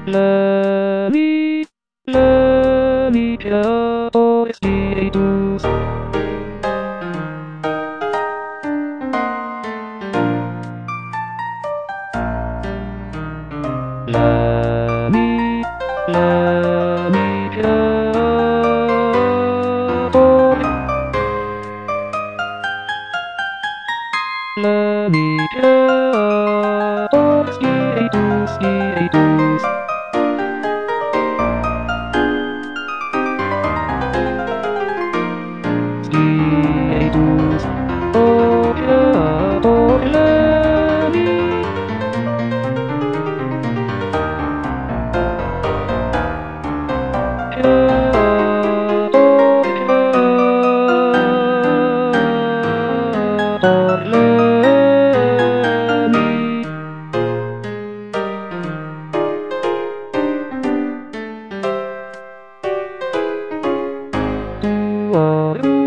Let me just status. Let me just status. Status. Oh yeah, oh let me just, oh let me do